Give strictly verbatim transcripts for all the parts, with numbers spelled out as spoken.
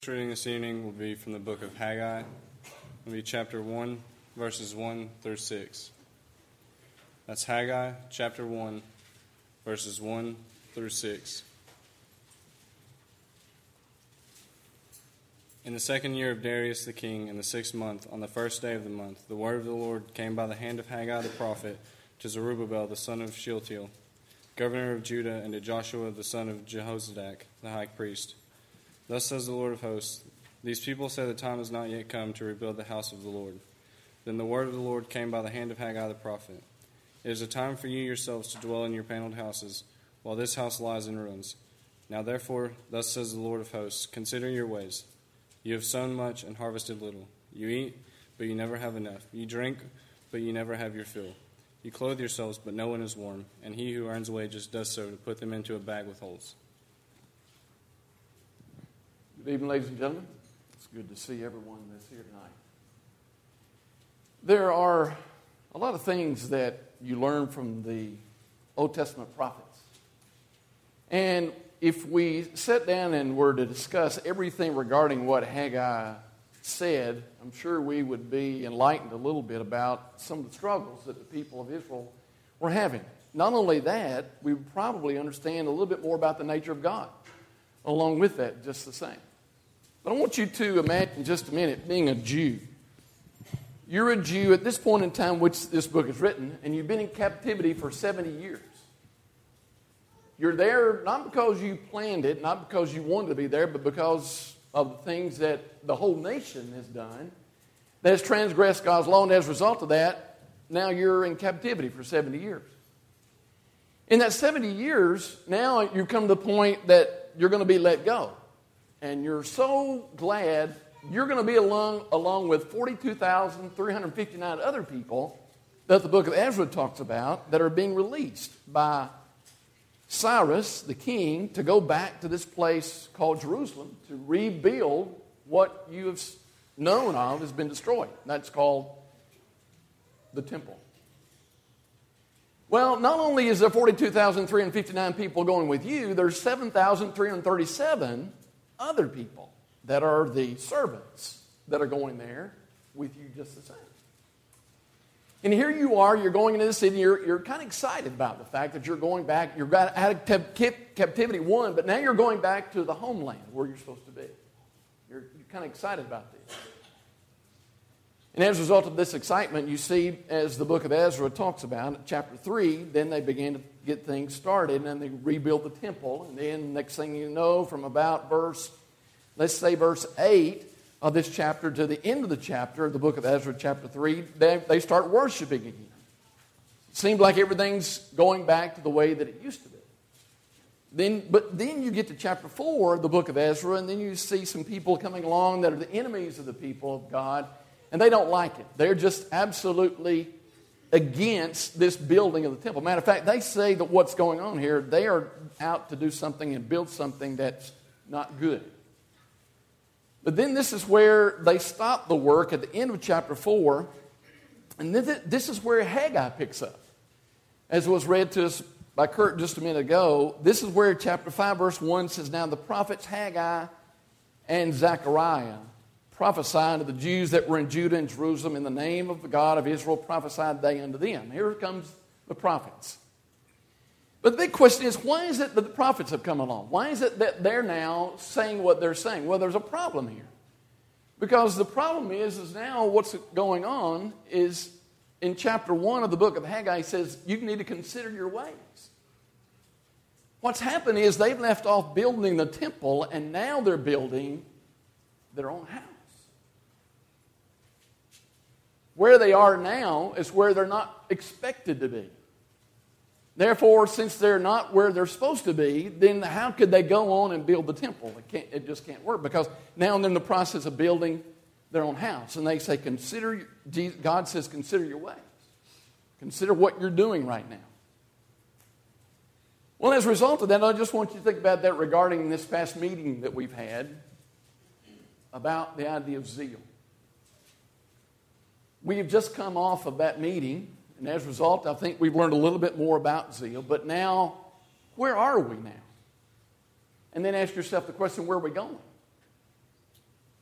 Reading this evening will be from the book of Haggai. It will be chapter one, verses one through six. That's Haggai, chapter one, verses one through six. In the second year of Darius the king, in the sixth month, on the first day of the month, the word of the Lord came by the hand of Haggai the prophet to Zerubbabel the son of Shealtiel, governor of Judah, and to Joshua the son of Jehozadak, the high priest. Thus says the Lord of hosts, these people say the time has not yet come to rebuild the house of the Lord. Then the word of the Lord came by the hand of Haggai the prophet. It is a time for you yourselves to dwell in your paneled houses, while this house lies in ruins. Now therefore, thus says the Lord of hosts, consider your ways. You have sown much and harvested little. You eat, but you never have enough. You drink, but you never have your fill. You clothe yourselves, but no one is warm, and he who earns wages does so to put them into a bag with holes. Good evening, ladies and gentlemen. It's good to see everyone that's here tonight. There are a lot of things that you learn from the Old Testament prophets. And if we sat down and were to discuss everything regarding what Haggai said, I'm sure we would be enlightened a little bit about some of the struggles that the people of Israel were having. Not only that, we would probably understand a little bit more about the nature of God along with that, just the same. But I want you to imagine just a minute being a Jew. You're a Jew at this point in time which this book is written, and you've been in captivity for seventy years. You're there not because you planned it, not because you wanted to be there, but because of the things that the whole nation has done that has transgressed God's law, and as a result of that, now you're in captivity for seventy years. In that seventy years, now you come to the point that you're going to be let go. And you're so glad you're going to be along, along with forty-two thousand three hundred fifty-nine other people that the book of Ezra talks about that are being released by Cyrus, the king, to go back to this place called Jerusalem to rebuild what you have known of has been destroyed. That's called the temple. Well, not only is there forty-two thousand three hundred fifty-nine people going with you, there's seven thousand three hundred thirty-seven other people that are the servants that are going there with you just the same. And here you are, you're going into the city, you're, you're kind of excited about the fact that you're going back, you're out of captivity one, but now you're going back to the homeland where you're supposed to be. You're, you're kind of excited about this. And as a result of this excitement, you see, as the book of Ezra talks about, chapter three, then they began to get things started, and then they rebuild the temple. And then next thing you know, from about verse, let's say verse eight of this chapter to the end of the chapter, the book of Ezra, chapter three, they, they start worshiping again. It seems like everything's going back to the way that it used to be. Then, but then you get to chapter four of the book of Ezra, and then you see some people coming along that are the enemies of the people of God, and they don't like it. They're just absolutely against this building of the temple. Matter of fact, they say that what's going on here, they are out to do something and build something that's not good. But then this is where they stop the work at the end of chapter four, and then this is where Haggai picks up. As was read to us by Kurt just a minute ago, this is where chapter five, verse one says, now the prophets Haggai and Zechariah prophesied to the Jews that were in Judah and Jerusalem in the name of the God of Israel, prophesied they unto them. Here comes the prophets. But the big question is, why is it that the prophets have come along? Why is it that they're now saying what they're saying? Well, there's a problem here. Because the problem is, is now what's going on is in chapter one of the book of Haggai, he says, you need to consider your ways. What's happened is they've left off building the temple, and now they're building their own house. Where they are now is where they're not expected to be. Therefore, since they're not where they're supposed to be, then how could they go on and build the temple? It, can't, it just can't work, because now they're in the process of building their own house. And they say, consider, God says, consider your ways. Consider what you're doing right now. Well, as a result of that, I just want you to think about that regarding this past meeting that we've had about the idea of zeal. We have just come off of that meeting, and as a result, I think we've learned a little bit more about zeal. But now, where are we now? And then ask yourself the question, where are we going?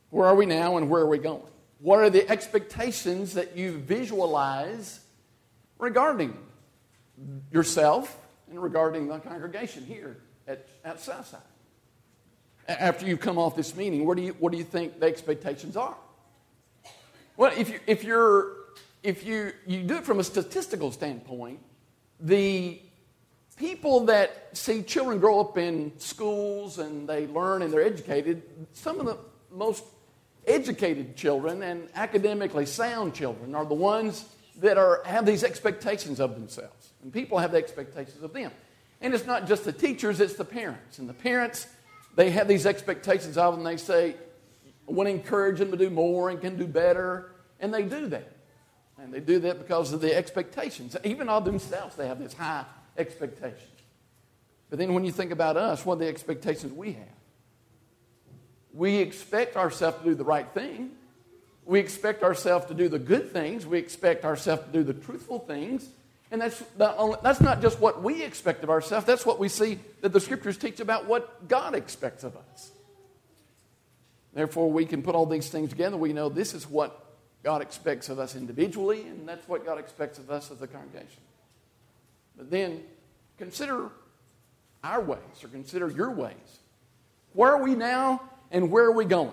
Where are we now and where are we going? What are the expectations that you visualize regarding yourself and regarding the congregation here at, at Southside? After you've come off this meeting, what do you what do you think the expectations are? Well, if you if you're if you you do it from a statistical standpoint, the people that see children grow up in schools and they learn and they're educated, some of the most educated children and academically sound children are the ones that are have these expectations of themselves. And people have the expectations of them. And it's not just the teachers, it's the parents. And the parents, they have these expectations of them. They say, I want to encourage them to do more and can do better. And they do that. And they do that because of the expectations. Even of themselves, they have this high expectation. But then when you think about us, what are the expectations we have? We expect ourselves to do the right thing. We expect ourselves to do the good things. We expect ourselves to do the truthful things. And that's not, only, that's not just what we expect of ourselves. That's what we see that the Scriptures teach about what God expects of us. Therefore, we can put all these things together. We know this is what God expects of us individually, and that's what God expects of us as a congregation. But then, consider our ways, or consider your ways. Where are we now, and where are we going?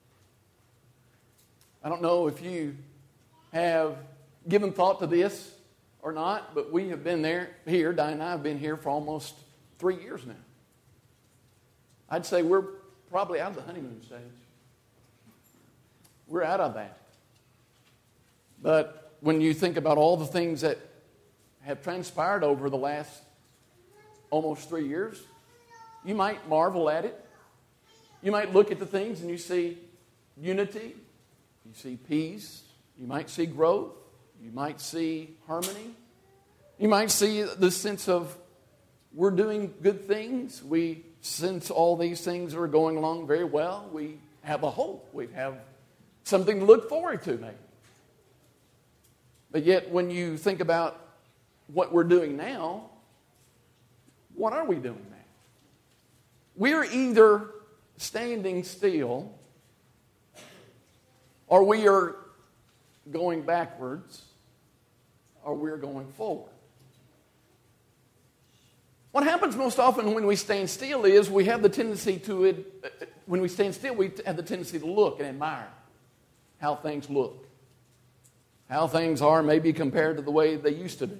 I don't know if you have given thought to this or not, but we have been there, here, Diane and I have been here for almost three years now. I'd say we're probably out of the honeymoon stage. We're out of that. But when you think about all the things that have transpired over the last almost three years, you might marvel at it. You might look at the things and you see unity, you see peace, you might see growth, you might see harmony. You might see the sense of we're doing good things. We sense all these things are going along very well. We have a hope. We have something to look forward to maybe. But yet when you think about what we're doing now, what are we doing now? We're either standing still or we are going backwards or we're going forward. What happens most often when we stand still is we have the tendency to, when we stand still, we have the tendency to look and admire how things look. How things are maybe compared to the way they used to be.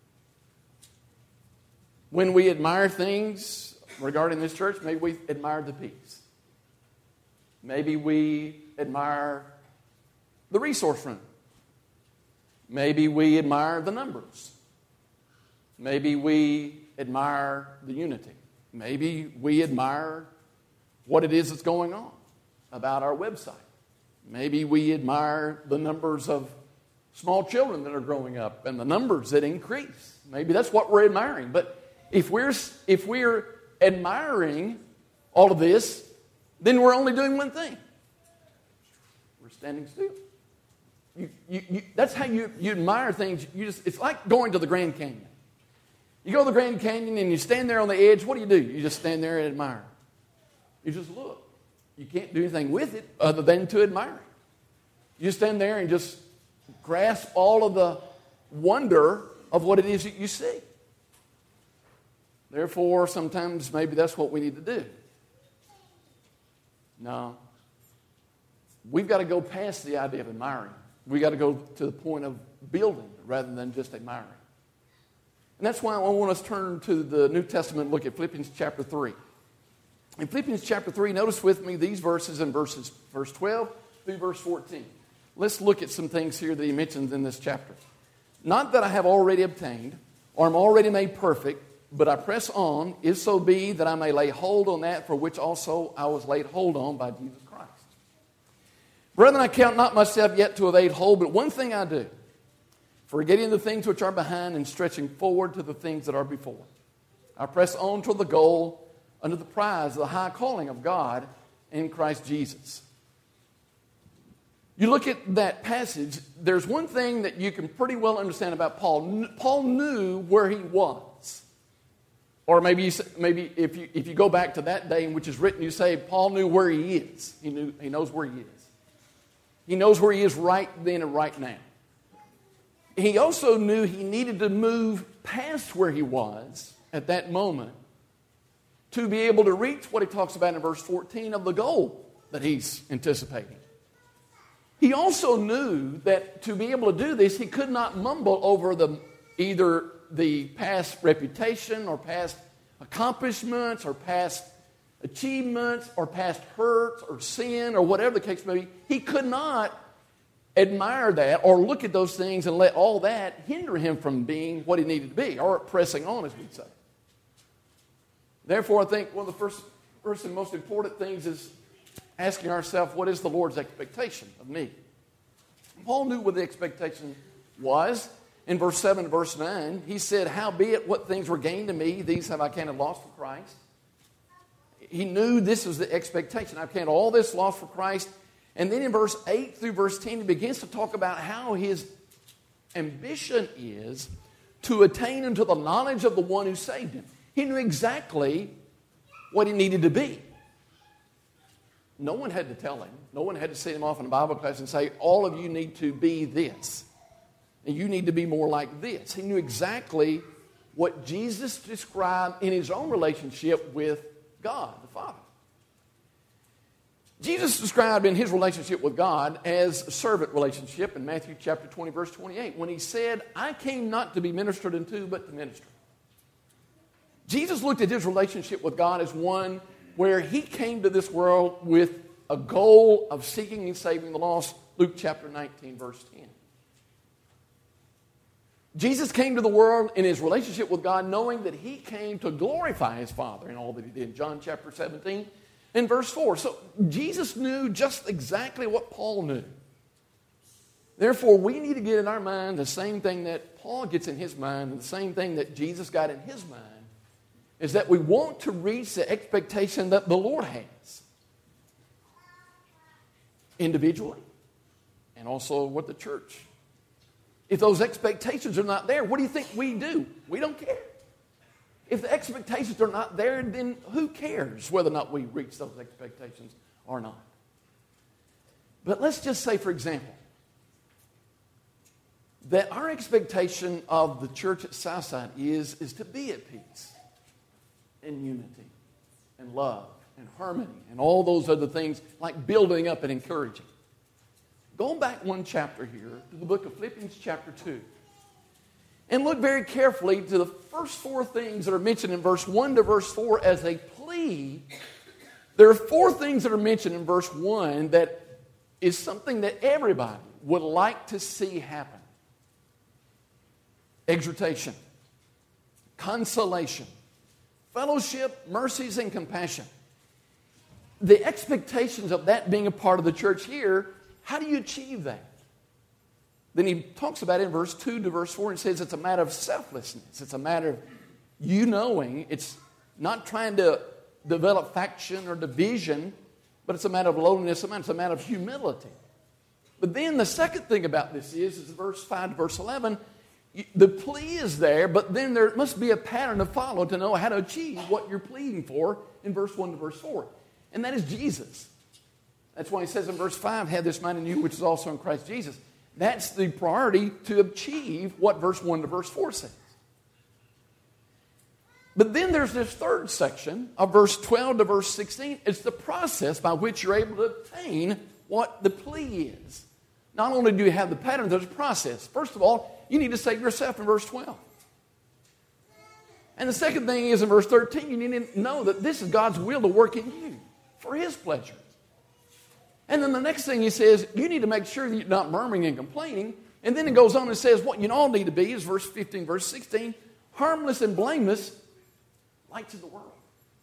When we admire things regarding this church, maybe we admire the peace. Maybe we admire the resource room. Maybe we admire the numbers. Maybe we admire the unity. Maybe we admire what it is that's going on about our website. Maybe we admire the numbers of small children that are growing up and the numbers that increase. Maybe that's what we're admiring. But if we're if we're admiring all of this, then we're only doing one thing. We're standing still. You, you, you, that's how you, you admire things. You just it's like going to the Grand Canyon. You go to the Grand Canyon and you stand there on the edge. What do you do? You just stand there and admire. You just look. You can't do anything with it other than to admire it. You stand there and just grasp all of the wonder of what it is that you see. Therefore, sometimes maybe that's what we need to do. No. We've got to go past the idea of admiring. We've got to go to the point of building rather than just admiring. And that's why I want us to turn to the New Testament and look at Philippians chapter three. In Philippians chapter three, notice with me these verses in verses, verse twelve through verse fourteen. Let's look at some things here that he mentions in this chapter. Not that I have already obtained, or am already made perfect, but I press on, if so be that I may lay hold on that for which also I was laid hold on by Jesus Christ. Brethren, I count not myself yet to have laid hold, but one thing I do, forgetting the things which are behind and stretching forward to the things that are before. I press on toward the goal under the prize of the high calling of God in Christ Jesus. You look at that passage, there's one thing that you can pretty well understand about Paul. Paul knew where he was. Or maybe you, say- maybe if you if you go back to that day in which is written, you say Paul knew where he is. He knew he knows where he is. He knows where he is right then and right now. He also knew he needed to move past where he was at that moment to be able to reach what he talks about in verse fourteen of the goal that he's anticipating. He also knew that to be able to do this, he could not mumble over the either the past reputation or past accomplishments or past achievements or past hurts or sin or whatever the case may be. He could not admire that or look at those things and let all that hinder him from being what he needed to be or pressing on, as we'd say. Therefore, I think one of the first, first and most important things is asking ourselves, what is the Lord's expectation of me? Paul knew what the expectation was. In verse seven and verse nine, he said, howbeit what things were gained to me, these have I counted lost for Christ. He knew this was the expectation. I've counted all this lost for Christ. And then in verse eight through verse ten, he begins to talk about how his ambition is to attain unto the knowledge of the one who saved him. He knew exactly what he needed to be. No one had to tell him. No one had to send him off in a Bible class and say, all of you need to be this. And you need to be more like this. He knew exactly what Jesus described in his own relationship with God, the Father. Jesus described in his relationship with God as a servant relationship in Matthew chapter twenty, verse twenty-eight, when he said, I came not to be ministered unto, but to minister. Jesus looked at his relationship with God as one where he came to this world with a goal of seeking and saving the lost. Luke chapter nineteen, verse ten. Jesus came to the world in his relationship with God knowing that he came to glorify his Father in all that he did. John chapter seventeen and verse four. So Jesus knew just exactly what Paul knew. Therefore, we need to get in our mind the same thing that Paul gets in his mind and the same thing that Jesus got in his mind, is that we want to reach the expectation that the Lord has. Individually and also with the church. If those expectations are not there, what do you think we do? We don't care. If the expectations are not there, then who cares whether or not we reach those expectations or not? But let's just say, for example, that our expectation of the church at Southside is, is to be at peace and unity and love and harmony and all those other things like building up and encouraging. Go back one chapter here to the book of Philippians chapter two. And look very carefully to the first four things that are mentioned in verse one to verse four as a plea. There are four things that are mentioned in verse one that is something that everybody would like to see happen. Exhortation, consolation, fellowship, mercies, and compassion. The expectations of that being a part of the church here, how do you achieve that? Then he talks about it in verse two to verse four and says it's a matter of selflessness. It's a matter of you knowing. It's not trying to develop faction or division, but it's a matter of lowliness. It's a matter of humility. But then the second thing about this is, is verse five to verse eleven, the plea is there, but then there must be a pattern to follow to know how to achieve what you're pleading for in verse one to verse four. And that is Jesus. That's why he says in verse five, have this mind in you, which is also in Christ Jesus. That's the priority to achieve what verse one to verse four says. But then there's this third section of verse twelve to verse sixteen. It's the process by which you're able to obtain what the plea is. Not only do you have the pattern, there's a process. First of all, you need to save yourself in verse twelve. And the second thing is in verse thirteen, you need to know that this is God's will to work in you for His pleasure. And then the next thing he says, you need to make sure that you're not murmuring and complaining. And then it goes on and says, what you all need to be is verse fifteen, verse sixteen, harmless and blameless, lights of the world.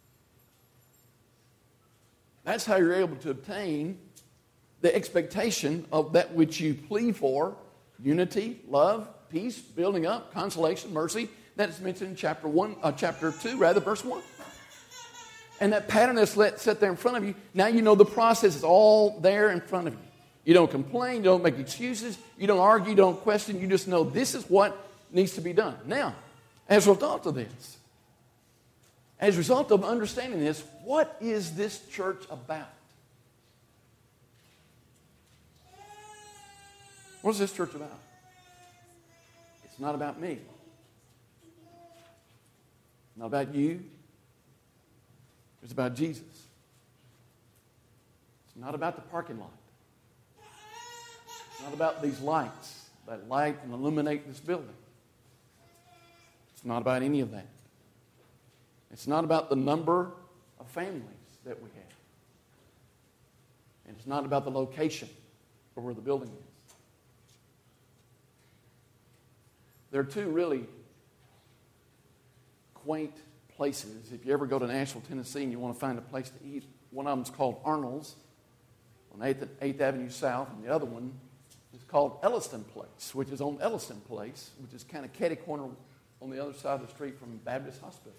That's how you're able to obtain the expectation of that which you plead for: unity, love, peace, building up, consolation, mercy. That is mentioned in chapter one, uh, chapter two, rather, verse one. And that pattern that's let, set there in front of you, now you know the process is all there in front of you. You don't complain, you don't make excuses, you don't argue, you don't question, you just know this is what needs to be done. Now, as a result of this, As a result of understanding this, what is this church about? What is this church about? It's not about me. Not about you. It's about Jesus. It's not about the parking lot. It's not about these lights that light and illuminate this building. It's not about any of that. It's not about the number of families that we have. And it's not about the location of where the building is. There are two really quaint places. If you ever go to Nashville, Tennessee, and you want to find a place to eat, one of them is called Arnold's on eighth Avenue South, and the other one is called Elliston Place, which is on Elliston Place, which is kind of catty corner on the other side of the street from Baptist Hospital.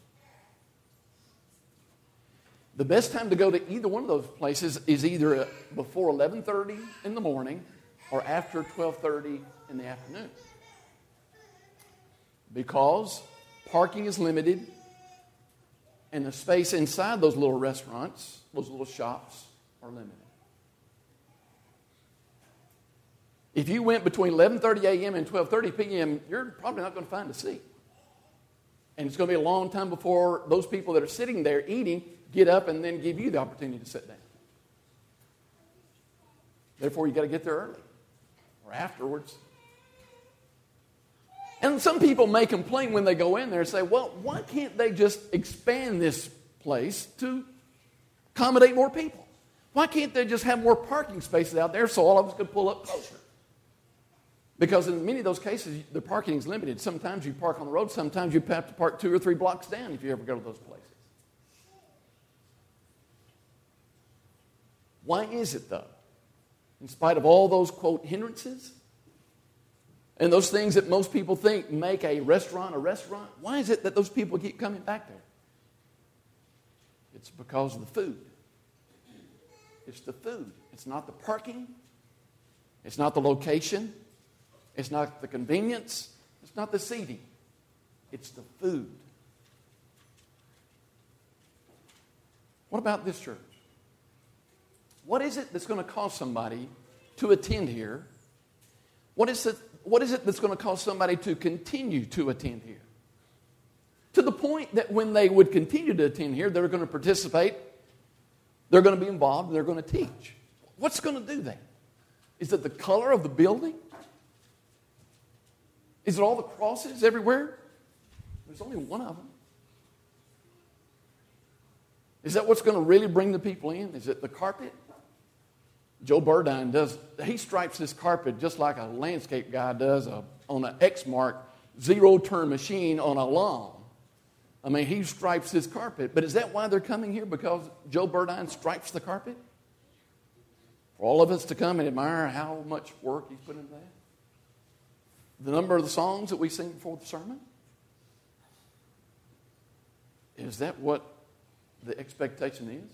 The best time to go to either one of those places is either before eleven thirty in the morning or after twelve thirty in the afternoon. Because parking is limited and the space inside those little restaurants, those little shops, are limited. If you went between eleven thirty a.m. and twelve thirty p.m., you're probably not going to find a seat. And it's going to be a long time before those people that are sitting there eating get up and then give you the opportunity to sit down. Therefore, you've got to get there early or afterwards. And some people may complain when they go in there and say, well, why can't they just expand this place to accommodate more people? Why can't they just have more parking spaces out there so all of us could pull up closer? Because in many of those cases, the parking is limited. Sometimes you park on the road. Sometimes you have to park two or three blocks down if you ever go to those places. Why is it, though, in spite of all those, quote, hindrances and those things that most people think make a restaurant a restaurant, why is it that those people keep coming back there? It's because of the food. It's the food. It's not the parking. It's not the location. It's not the convenience. It's not the seating. It's the food. What about this church? What is it that's going to cause somebody to attend here? What is it, what is it that's going to cause somebody to continue to attend here? To the point that when they would continue to attend here, they're going to participate, they're going to be involved, and they're going to teach. What's going to do that? Is it the color of the building? Is it all the crosses everywhere? There's only one of them. Is that what's going to really bring the people in? Is it the carpet? Joe Burdine does, he stripes this carpet just like a landscape guy does a, on an Exmark zero-turn machine on a lawn. I mean, he stripes this carpet. But is that why they're coming here? Because Joe Burdine stripes the carpet? For all of us to come and admire how much work he's put into that? The number of the songs that we sing before the sermon? Is that what the expectation is?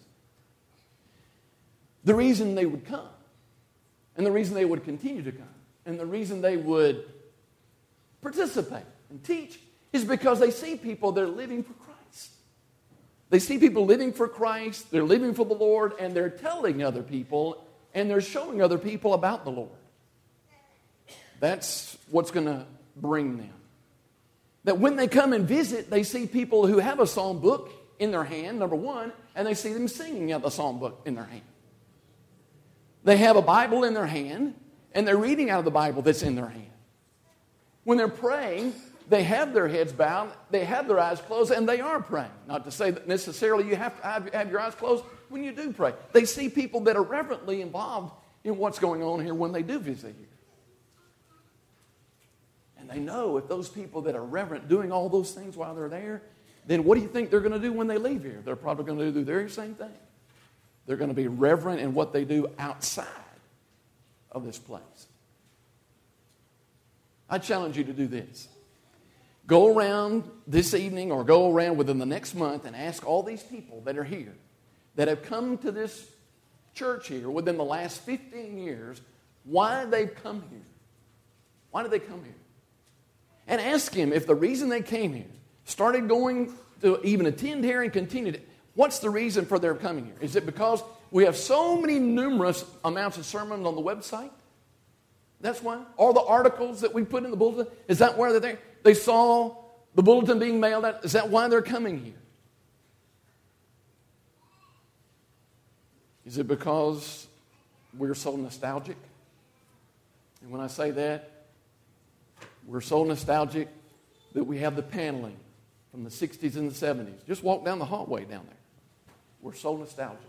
The reason they would come, and the reason they would continue to come, and the reason they would participate and teach is because they see people that are living for Christ. They see people living for Christ, they're living for the Lord, and they're telling other people, and they're showing other people about the Lord. That's what's going to bring them. That when they come and visit, they see people who have a psalm book in their hand, number one, and they see them singing out the psalm book in their hand. They have a Bible in their hand, and they're reading out of the Bible that's in their hand. When they're praying, they have their heads bowed, they have their eyes closed, and they are praying. Not to say that necessarily you have to have, have your eyes closed when you do pray. They see people that are reverently involved in what's going on here when they do visit here. And they know if those people that are reverent doing all those things while they're there, then what do you think they're going to do when they leave here? They're probably going to do the very same thing. They're going to be reverent in what they do outside of this place. I challenge you to do this. Go around this evening or go around within the next month and ask all these people that are here, that have come to this church here within the last fifteen years, why they've come here. Why did they come here? And ask him if the reason they came here, started going to even attend here and continue to. What's the reason for their coming here? Is it because we have so many numerous amounts of sermons on the website? That's why. All the articles that we put in the bulletin, is that why they're there? They saw the bulletin being mailed out. Is that why they're coming here? Is it because we're so nostalgic? And when I say that, we're so nostalgic that we have the paneling from the sixties and the seventies. Just walk down the hallway down there. We're so nostalgic.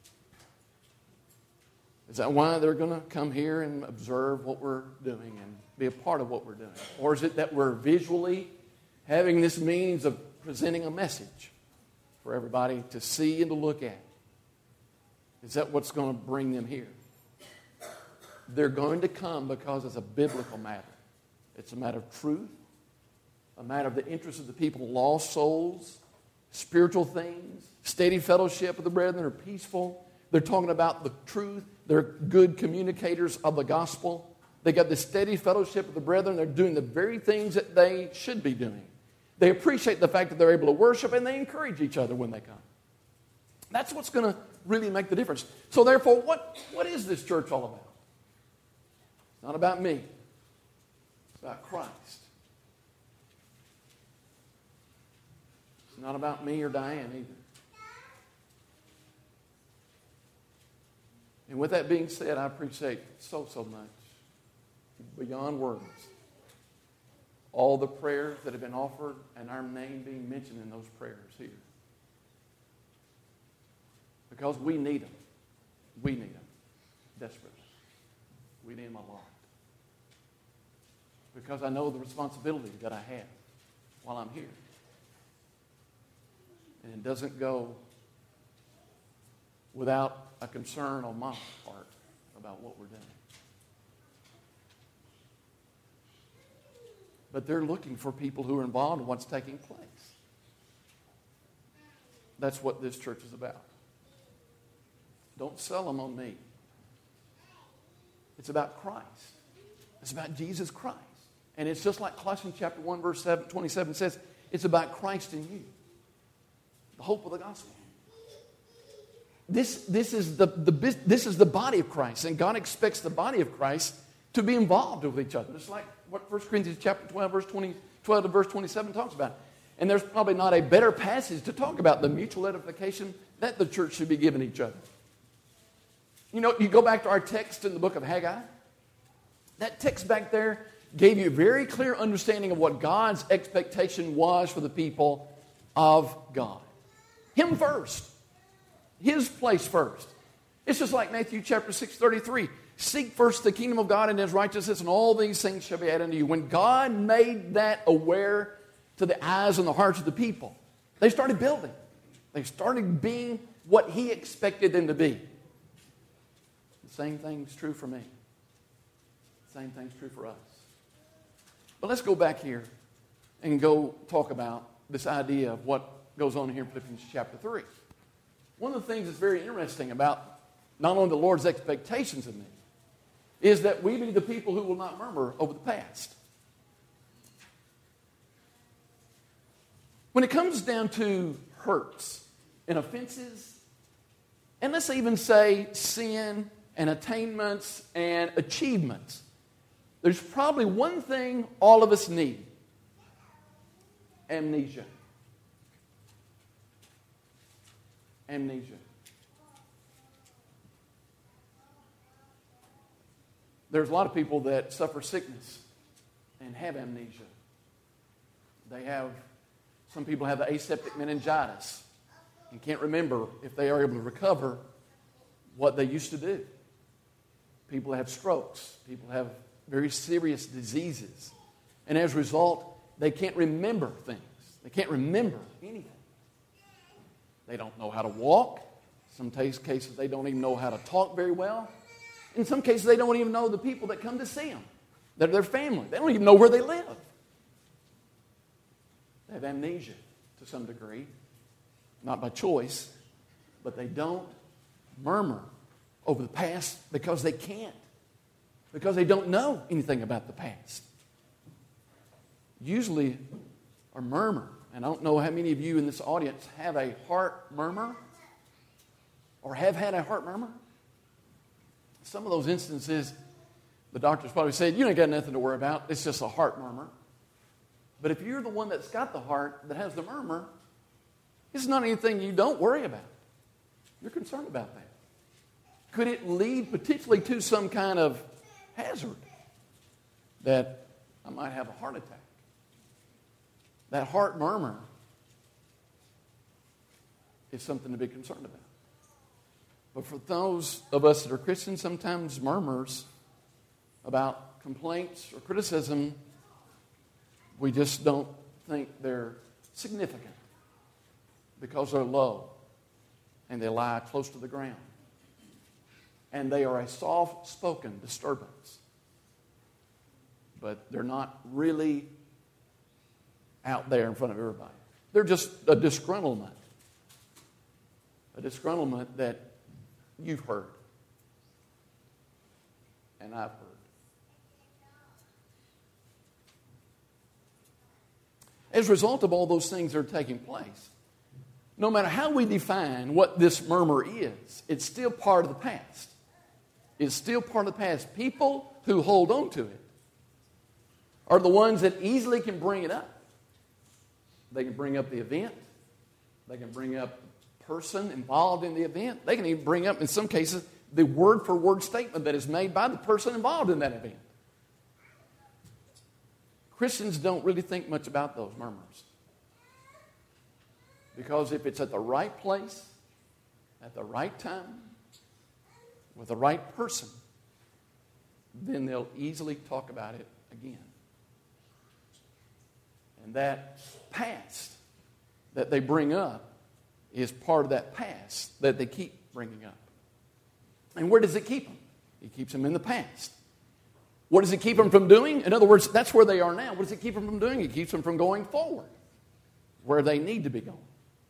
Is that why they're going to come here and observe what we're doing and be a part of what we're doing? Or is it that we're visually having this means of presenting a message for everybody to see and to look at? Is that what's going to bring them here? They're going to come because it's a biblical matter. It's a matter of truth, a matter of the interest of the people, lost souls, spiritual things, steady fellowship with the brethren, are peaceful. They're talking about the truth. They're good communicators of the gospel. They got the steady fellowship of the brethren. They're doing the very things that they should be doing. They appreciate the fact that they're able to worship, and they encourage each other when they come. That's what's going to really make the difference. So therefore, what, what is this church all about? It's not about me. It's about Christ. It's not about me or Diane either. And with that being said, I appreciate so, so much, beyond words, all the prayers that have been offered and our name being mentioned in those prayers here. Because we need them. We need them desperately. We need them a lot. Because I know the responsibility that I have while I'm here. And it doesn't go without a concern on my part about what we're doing. But they're looking for people who are involved in what's taking place. That's what this church is about. Don't sell them on me. It's about Christ. It's about Jesus Christ. And it's just like Colossians chapter one, verse twenty-seven says, it's about Christ in you. The hope of the gospel. This, this, is the, the, this is the body of Christ, and God expects the body of Christ to be involved with each other. It's like what First Corinthians chapter twelve, verse twenty, twelve to verse twenty-seven talks about. And there's probably not a better passage to talk about the mutual edification that the church should be giving each other. You know, you go back to our text in the book of Haggai. That text back there gave you a very clear understanding of what God's expectation was for the people of God. Him first. His place first. It's just like Matthew chapter six, thirty-three. Seek first the kingdom of God and His righteousness, and all these things shall be added unto you. When God made that aware to the eyes and the hearts of the people, they started building. They started being what He expected them to be. The same thing's true for me. The same thing's true for us. But let's go back here and go talk about this idea of what goes on here in Philippians chapter three. One of the things that's very interesting about not only the Lord's expectations of me is that we be the people who will not murmur over the past. When it comes down to hurts and offenses, and let's even say sin and attainments and achievements, there's probably one thing all of us need: amnesia. Amnesia. There's a lot of people that suffer sickness and have amnesia. They have, some people have the aseptic meningitis and can't remember if they are able to recover what they used to do. People have strokes. People have very serious diseases. And as a result, they can't remember things. They can't remember anything. They don't know how to walk. In some cases, they don't even know how to talk very well. In some cases, they don't even know the people that come to see them, that are their family. They don't even know where they live. They have amnesia to some degree, not by choice, but they don't murmur over the past because they can't, because they don't know anything about the past. Usually, our murmur And I don't know how many of you in this audience have a heart murmur or have had a heart murmur. Some of those instances, the doctors probably said, you ain't got nothing to worry about. It's just a heart murmur. But if you're the one that's got the heart that has the murmur, it's not anything you don't worry about. You're concerned about that. Could it lead potentially to some kind of hazard that I might have a heart attack? That heart murmur is something to be concerned about. But for those of us that are Christians, sometimes murmurs about complaints or criticism, we just don't think they're significant because they're low and they lie close to the ground. And they are a soft-spoken disturbance. But they're not really out there in front of everybody. They're just a disgruntlement. A disgruntlement that you've heard. And I've heard. As a result of all those things that are taking place, no matter how we define what this murmur is, it's still part of the past. It's still part of the past. People who hold on to it are the ones that easily can bring it up. They can bring up the event. They can bring up the person involved in the event. They can even bring up, in some cases, the word-for-word statement that is made by the person involved in that event. Christians don't really think much about those murmurs. Because if it's at the right place, at the right time, with the right person, then they'll easily talk about it again. And that past that they bring up is part of that past that they keep bringing up. And where does it keep them? It keeps them in the past. What does it keep them from doing? In other words, that's where they are now. What does it keep them from doing? It keeps them from going forward, where they need to be going.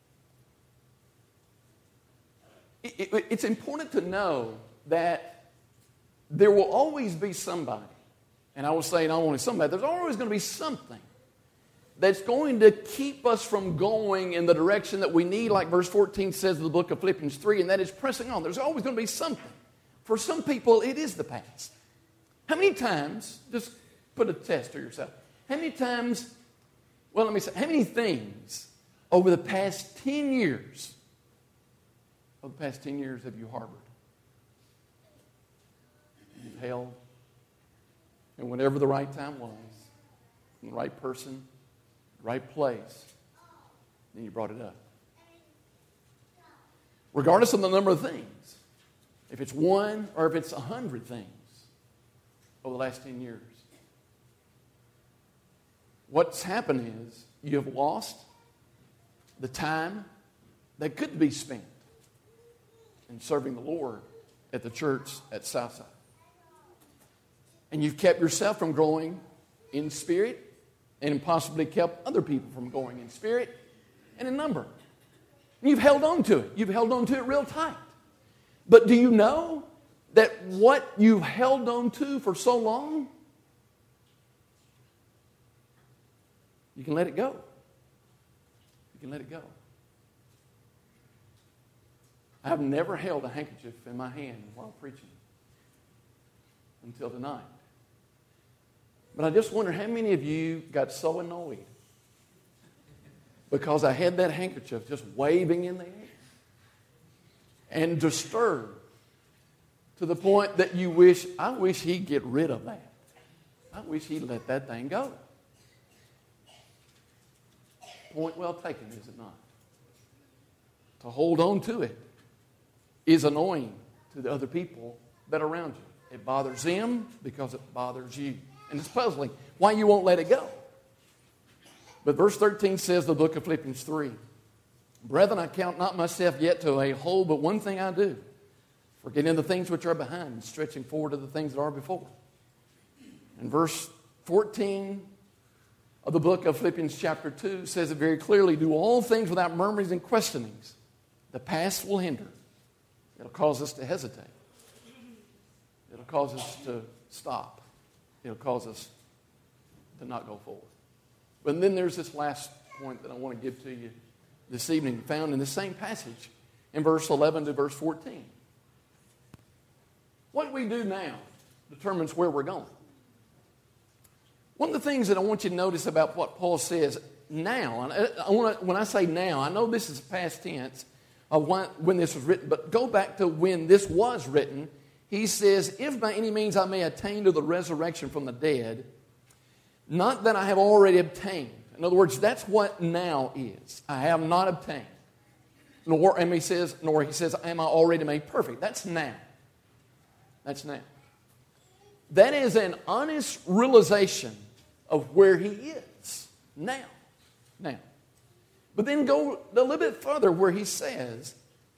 It, it, it's important to know that there will always be somebody, and I will say not only somebody, there's always going to be something that's going to keep us from going in the direction that we need, like verse fourteen says in the book of Philippians three, and that is pressing on. There's always going to be something. For some people, it is the past. How many times, just put a test to yourself, how many times, well, let me say, how many things over the past ten years, over the past ten years have you harbored? You've held, and whenever the right time was, the right person, right place, then you brought it up. Regardless of the number of things, if it's one or if it's a hundred things over the last ten years, what's happened is you have lost the time that could be spent in serving the Lord at the church at Southside. And you've kept yourself from growing in spirit, and possibly kept other people from going in spirit and in number. And you've held on to it. You've held on to it real tight. But do you know that what you've held on to for so long, you can let it go. You can let it go. I've never held a handkerchief in my hand while preaching until tonight. But I just wonder how many of you got so annoyed because I had that handkerchief just waving in the air and disturbed to the point that you wish, I wish he'd get rid of that. I wish he'd let that thing go. Point well taken, is it not? To hold on to it is annoying to the other people that are around you. It bothers them because it bothers you. And it's puzzling why you won't let it go. But verse thirteen says, the book of Philippians three, Brethren, I count not myself yet to a whole, but one thing I do, forgetting the things which are behind and stretching forward to the things that are before. And verse fourteen of the book of Philippians chapter two says it very clearly, do all things without murmurings and questionings. The past will hinder. It'll cause us to hesitate. It'll cause us to stop. It'll cause us to not go forward. But then there's this last point that I want to give to you this evening, found in the same passage in verse eleven to verse fourteen. What we do now determines where we're going. One of the things that I want you to notice about what Paul says now, and I want to, when I say now, I know this is past tense of when, when this was written, but go back to when this was written. He says, if by any means I may attain to the resurrection from the dead, not that I have already obtained. In other words, that's what now is. I have not obtained. Nor, and he says, nor he says, am I already made perfect. That's now. That's now. That is an honest realization of where he is now. Now. But then go a little bit further where he says,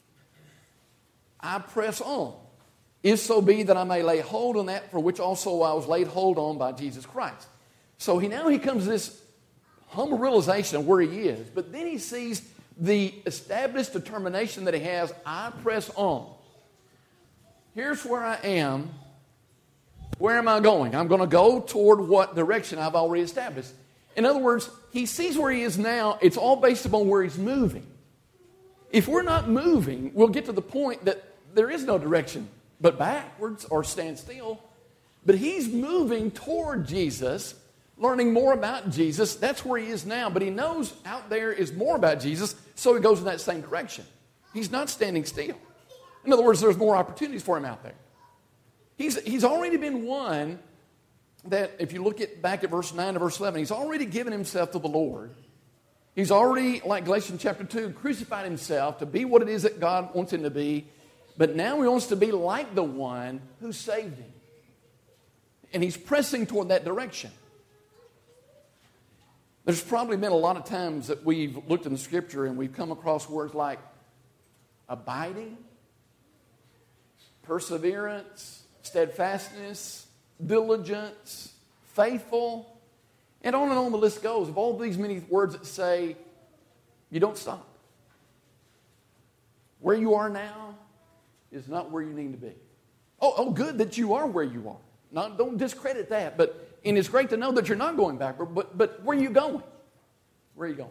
I press on, if so be that I may lay hold on that for which also I was laid hold on by Jesus Christ. So he now he comes to this humble realization of where he is, but then he sees the established determination that he has, I press on. Here's where I am. Where am I going? I'm going to go toward what direction I've already established. In other words, he sees where he is now. It's all based upon where he's moving. If we're not moving, we'll get to the point that there is no direction but backwards or stand still. But he's moving toward Jesus, learning more about Jesus. That's where he is now. But he knows out there is more about Jesus, so he goes in that same direction. He's not standing still. In other words, there's more opportunities for him out there. He's, he's already been one that, if you look at back at verse nine to verse eleven, he's already given himself to the Lord. He's already, like Galatians chapter two, crucified himself to be what it is that God wants him to be. But now he wants to be like the one who saved him. And he's pressing toward that direction. There's probably been a lot of times that we've looked in the Scripture and we've come across words like abiding, perseverance, steadfastness, diligence, faithful, and on and on the list goes of all these many words that say you don't stop. Where you are now is not where you need to be. Oh, oh, good that you are where you are. Not, don't discredit that, but and it's great to know that you're not going backward, but, but where are you going? Where are you going?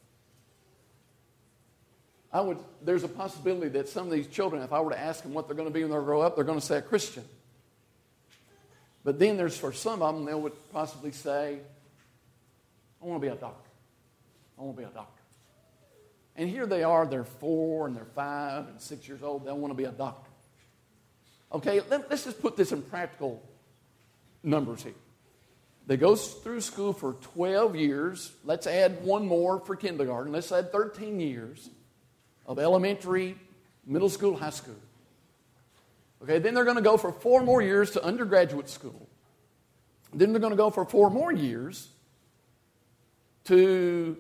I would, there's a possibility that some of these children, if I were to ask them what they're going to be when they grow up, they're going to say a Christian. But then there's for some of them, they would possibly say, I want to be a doctor. I want to be a doctor. And here they are, they're four and they're five and six years old. They want to be a doctor. Okay, let, let's just put this in practical numbers here. They go through school for twelve years. Let's add one more for kindergarten. Let's add thirteen years of elementary, middle school, high school. Okay, then they're going to go for four more years to undergraduate school. Then they're going to go for four more years to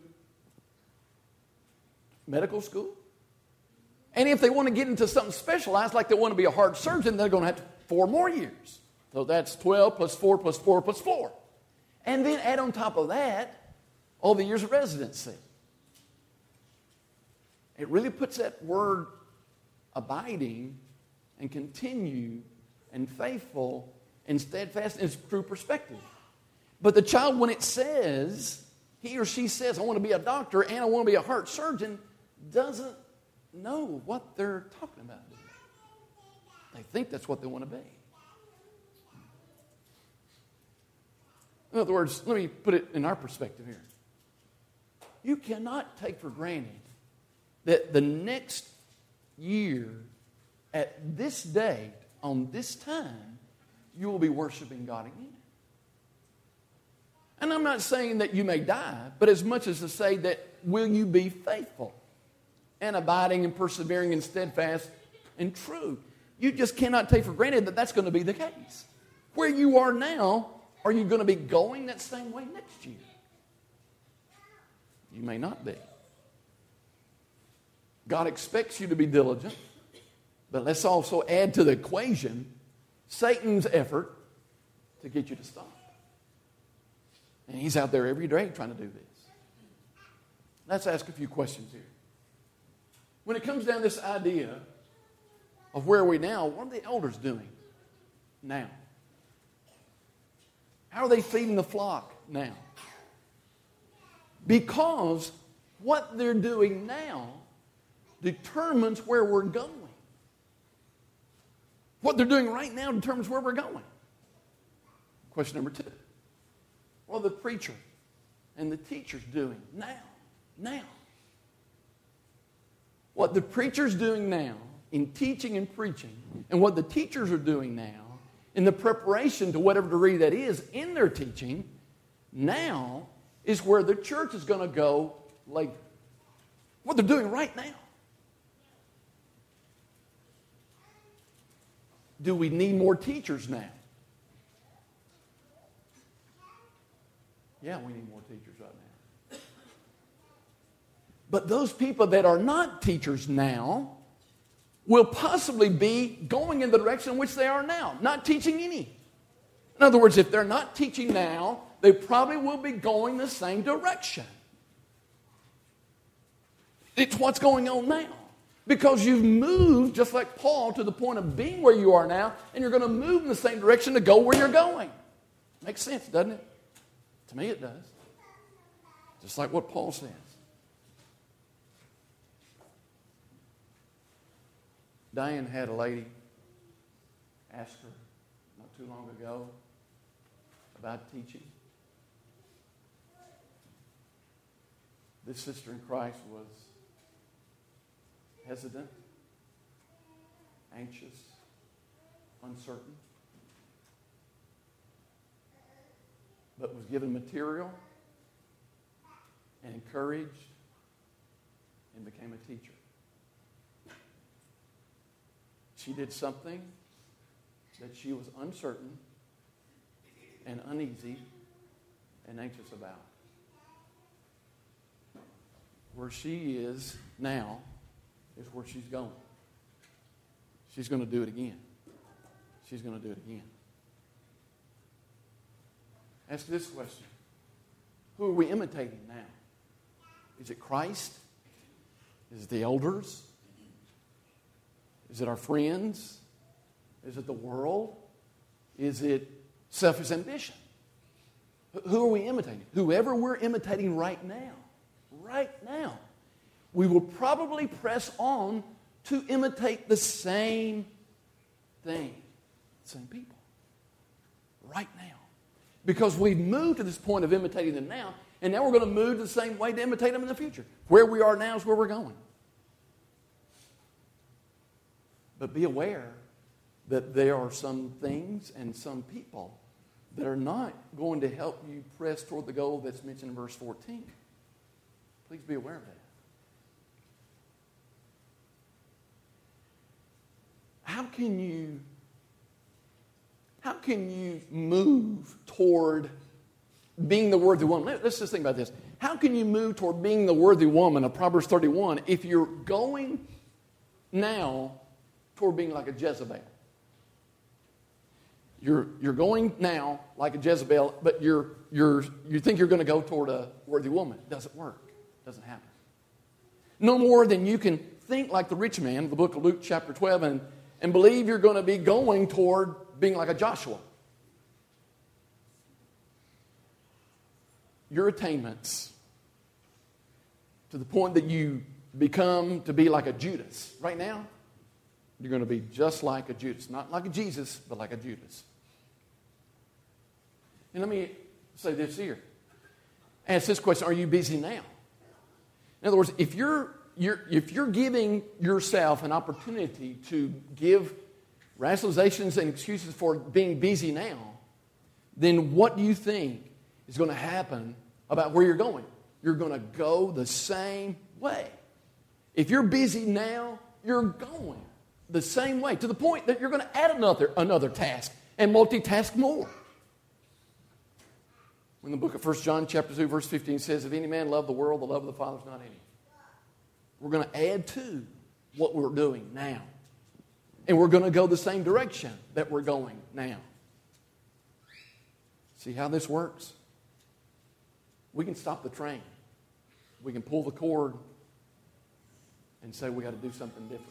medical school. And if they want to get into something specialized, like they want to be a heart surgeon, they're going to have four more years. So that's twelve plus four plus four plus four. And then add on top of that all the years of residency. It really puts that word abiding and continue and faithful and steadfast in true perspective. But the child, when it says, he or she says, I want to be a doctor and I want to be a heart surgeon, doesn't know what they're talking about. They think that's what they want to be. In other words, let me put it in our perspective here. You cannot take for granted that the next year, at this date, on this time, you will be worshiping God again. And I'm not saying that you may die, but as much as to say that will you be faithful and abiding and persevering and steadfast and true. You just cannot take for granted that that's going to be the case. Where you are now, are you going to be going that same way next year? You may not be. God expects you to be diligent, but let's also add to the equation Satan's effort to get you to stop. And he's out there every day trying to do this. Let's ask a few questions here. When it comes down to this idea of where are we now, what are the elders doing now? How are they feeding the flock now? Because what they're doing now determines where we're going. What they're doing right now determines where we're going. Question number two. What are the preacher and the teachers doing now? Now. What the preacher's doing now in teaching and preaching, and what the teachers are doing now in the preparation to whatever degree that is in their teaching, now is where the church is going to go later. What they're doing right now. Do we need more teachers now? Yeah, we need more teachers right now. But those people that are not teachers now will possibly be going in the direction in which they are now, not teaching any. In other words, if they're not teaching now, they probably will be going the same direction. It's what's going on now. Because you've moved, just like Paul, to the point of being where you are now, and you're going to move in the same direction to go where you're going. Makes sense, doesn't it? To me it does. Just like what Paul says. Diane had a lady ask her not too long ago about teaching. This sister in Christ was hesitant, anxious, uncertain, but was given material and encouraged and became a teacher. She did something that she was uncertain and uneasy and anxious about. Where she is now is where she's going. She's going to do it again. She's going to do it again. Ask this question. Who are we imitating now? Is it Christ? Is it the elders? Is it our friends? Is it the world? Is it selfish ambition? Who are we imitating? Whoever we're imitating right now, right now, we will probably press on to imitate the same thing, same people, right now. Because we've moved to this point of imitating them now, and now we're going to move the same way to imitate them in the future. Where we are now is where we're going. But be aware that there are some things and some people that are not going to help you press toward the goal that's mentioned in verse fourteen. Please be aware of that. How can you, how can you move toward being the worthy woman? Let's just think about this. How can you move toward being the worthy woman of Proverbs thirty-one if you're going now toward being like a Jezebel? You're, you're going now like a Jezebel, but you're, you're, you think you're going to go toward a worthy woman. It doesn't work. It doesn't happen. No more than you can think like the rich man of the book of Luke chapter twelve and, and believe you're going to be going toward being like a Joshua. Your attainments to the point that you become to be like a Judas. Right now, you're going to be just like a Judas. Not like a Jesus, but like a Judas. And let me say this here. Ask this question, are you busy now? In other words, if you're, you're, if you're giving yourself an opportunity to give rationalizations and excuses for being busy now, then what do you think is going to happen about where you're going? You're going to go the same way. If you're busy now, you're going the same way, to the point that you're going to add another, another task and multitask more. When the book of First John chapter two, verse fifteen says, if any man love the world, the love of the Father is not in him. We're going to add to what we're doing now. And we're going to go the same direction that we're going now. See how this works? We can stop the train. We can pull the cord and say we got to do something different.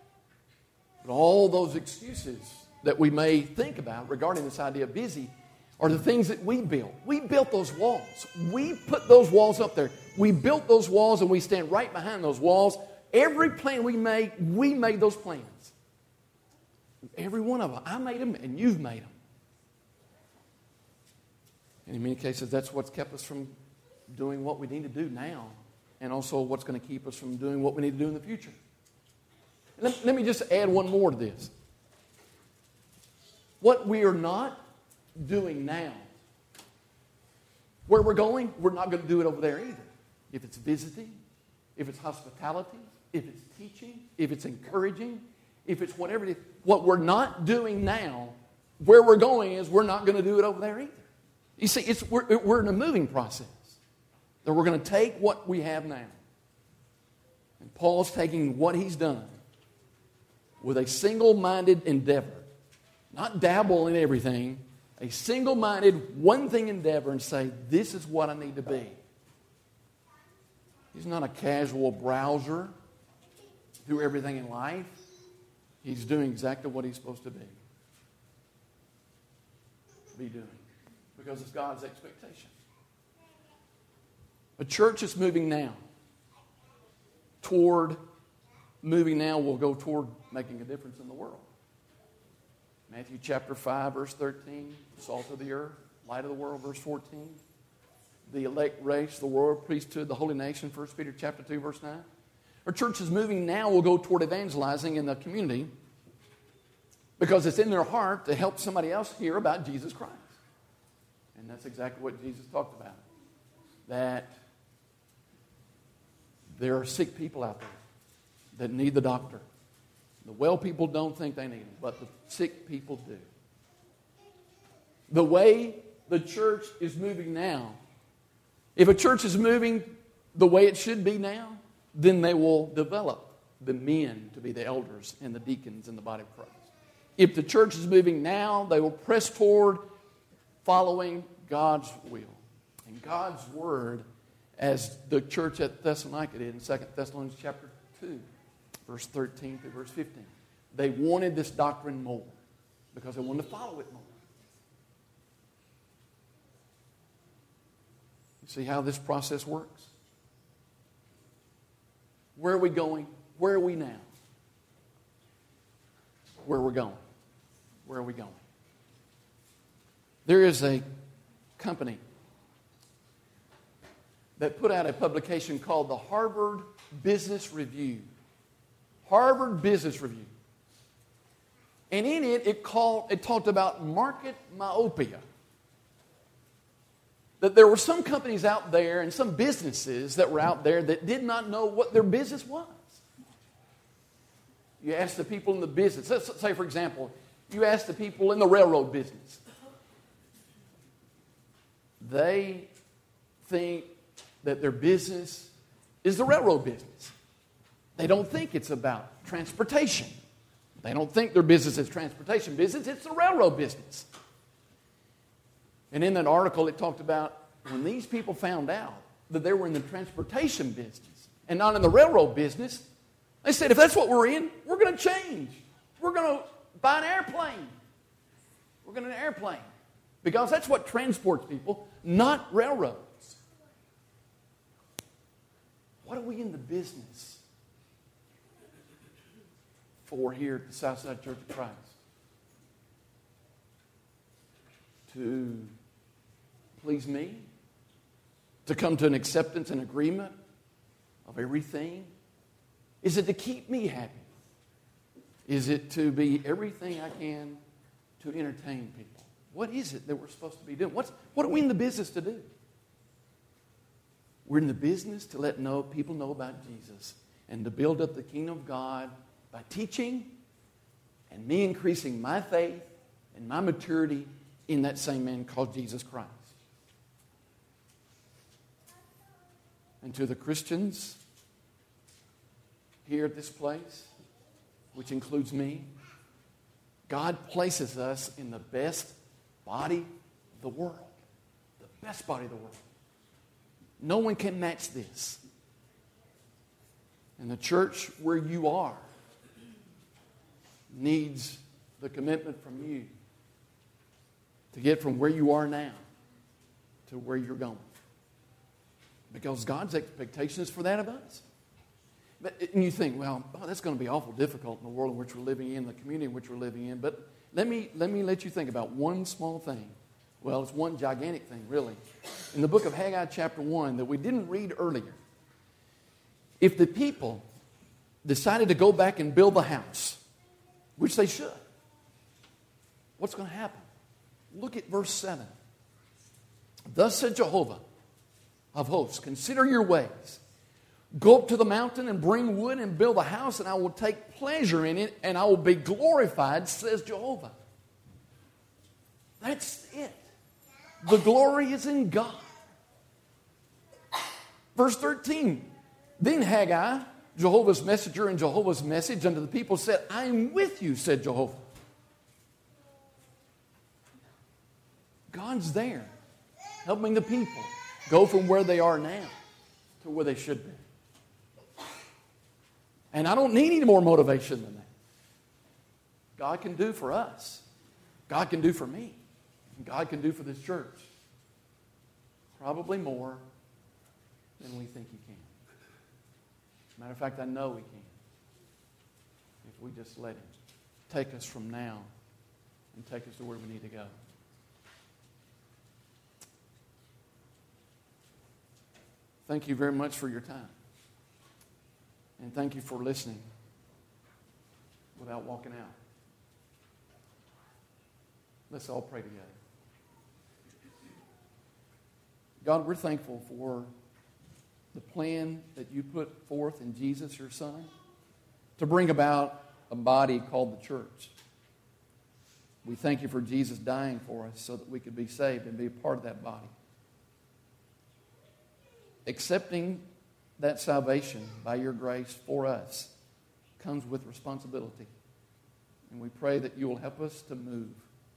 But all those excuses that we may think about regarding this idea of busy are the things that we built. We built those walls. We put those walls up there. We built those walls and we stand right behind those walls. Every plan we make, we made those plans. Every one of them. I made them and you've made them. And in many cases, that's what's kept us from doing what we need to do now, and also what's going to keep us from doing what we need to do in the future. Let, let me just add one more to this. What we are not doing now, where we're going, we're not going to do it over there either. If it's visiting, if it's hospitality, if it's teaching, if it's encouraging, if it's whatever it is, what we're not doing now, where we're going is we're not going to do it over there either. You see, it's, we're, we're in a moving process. That we're going to take what we have now. And Paul's taking what he's done with a single-minded endeavor. Not dabble in everything. A single-minded, one-thing endeavor and say, this is what I need to be. He's not a casual browser through everything in life. He's doing exactly what he's supposed to be. Be doing. Because it's God's expectation. A church is moving now toward, moving now will go toward making a difference in the world. Matthew chapter five, verse thirteen, salt of the earth, light of the world, verse fourteen. The elect race, the royal priesthood, the holy nation, First Peter chapter two, verse nine. Our church is moving now will go toward evangelizing in the community because it's in their heart to help somebody else hear about Jesus Christ. And that's exactly what Jesus talked about. That there are sick people out there that need the doctor. The well people don't think they need him, but the sick people do. The way the church is moving now, if a church is moving the way it should be now, then they will develop the men to be the elders and the deacons in the body of Christ. If the church is moving now, they will press toward following God's will. And God's word, as the church at Thessalonica did in Second Thessalonians chapter two, verse thirteen through verse fifteen. They wanted this doctrine more because they wanted to follow it more. You see how this process works? Where are we going? Where are we now? Where we're going. Where are we going? There is a company that put out a publication called the Harvard Business Review. Harvard Business Review. And in it, it, called, it talked about market myopia. That there were some companies out there and some businesses that were out there that did not know what their business was. You ask the people in the business, let's say for example, you ask the people in the railroad business. They think that their business is the railroad business. They don't think it's about transportation. They don't think their business is transportation business. It's the railroad business. And in that article, it talked about when these people found out that they were in the transportation business and not in the railroad business, they said, if that's what we're in, we're going to change. We're going to buy an airplane. We're going to an airplane. Because that's what transports people, not railroads. What are we in the business for here at the Southside Church of Christ? To please me? To come to an acceptance and agreement of everything? Is it to keep me happy? Is it to be everything I can to entertain people? What is it that we're supposed to be doing? What's, what are we in the business to do? We're in the business to let know, people know about Jesus and to build up the kingdom of God by teaching and me increasing my faith and my maturity in that same man called Jesus Christ. And to the Christians here at this place, which includes me, God places us in the best body of the world. The best body of the world. No one can match this. And the church where you are needs the commitment from you to get from where you are now to where you're going. Because God's expectation is for that of us. But, and you think, well, oh, that's going to be awful difficult in the world in which we're living in, the community in which we're living in. But let me, let me let you think about one small thing. Well, it's one gigantic thing, really. In the book of Haggai chapter one that we didn't read earlier, if the people decided to go back and build the house, which they should, what's going to happen? Look at verse seven. Thus said Jehovah of hosts, consider your ways. Go up to the mountain and bring wood and build a house, and I will take pleasure in it, and I will be glorified, says Jehovah. That's it. The glory is in God. Verse thirteen. Then Haggai, Jehovah's messenger and Jehovah's message unto the people said, I am with you, said Jehovah. God's there, helping the people go from where they are now to where they should be. And I don't need any more motivation than that. God can do for us. God can do for me. And God can do for this church. Probably more than we think He can. Matter of fact, I know He can. If we just let Him take us from now and take us to where we need to go. Thank you very much for your time. And thank you for listening without walking out. Let's all pray together. God, we're thankful for the plan that you put forth in Jesus, your Son, to bring about a body called the church. We thank you for Jesus dying for us so that we could be saved and be a part of that body. Accepting that salvation by your grace for us comes with responsibility. And we pray that you will help us to move.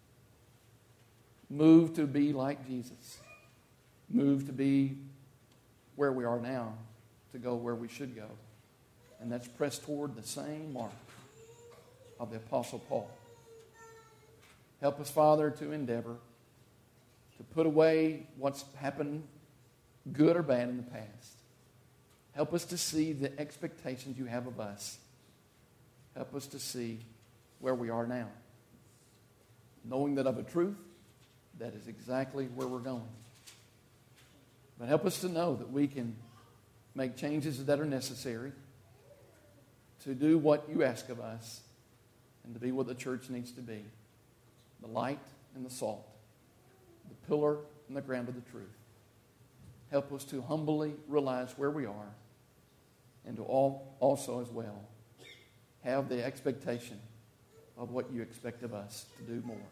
Move to be like Jesus. Move to be where we are now, to go where we should go. And that's press toward the same mark of the Apostle Paul. Help us, Father, to endeavor to put away what's happened, good or bad, in the past. Help us to see the expectations you have of us. Help us to see where we are now. Knowing that of a truth, that is exactly where we're going. But help us to know that we can make changes that are necessary to do what you ask of us and to be what the church needs to be. The light and the salt. The pillar and the ground of the truth. Help us to humbly realize where we are and to all, also as well have the expectation of what you expect of us to do more.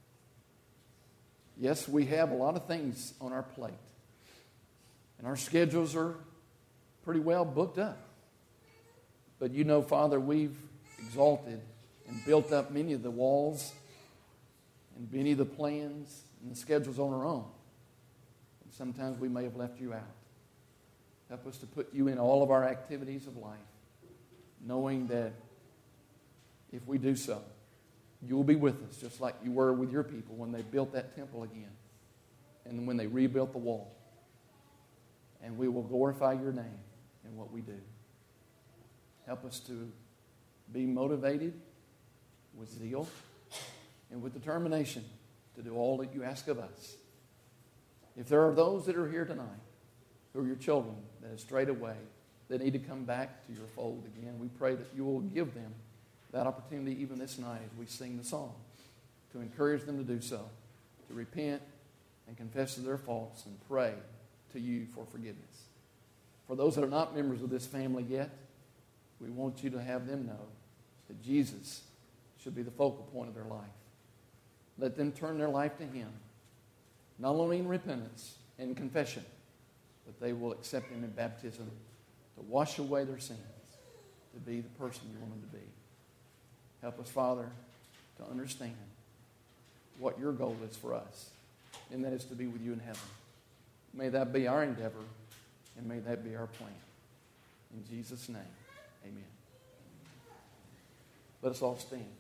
Yes, we have a lot of things on our plate. And our schedules are pretty well booked up. But you know, Father, we've exalted and built up many of the walls and many of the plans and the schedules on our own. And sometimes we may have left you out. Help us to put you in all of our activities of life, knowing that if we do so, you will be with us, just like you were with your people when they built that temple again and when they rebuilt the wall. And we will glorify your name in what we do. Help us to be motivated with zeal and with determination to do all that you ask of us. If there are those that are here tonight who are your children that have strayed away, that need to come back to your fold again, we pray that you will give them that opportunity even this night as we sing the song, to encourage them to do so, to repent and confess their faults and pray to you for forgiveness. For those that are not members of this family yet, we want you to have them know that Jesus should be the focal point of their life. Let them turn their life to Him, not only in repentance and confession, but they will accept Him in baptism to wash away their sins, to be the person you want them to be. Help us, Father, to understand what your goal is for us, and that is to be with you in heaven. May that be our endeavor, and may that be our plan. In Jesus' name, amen. Let us all stand.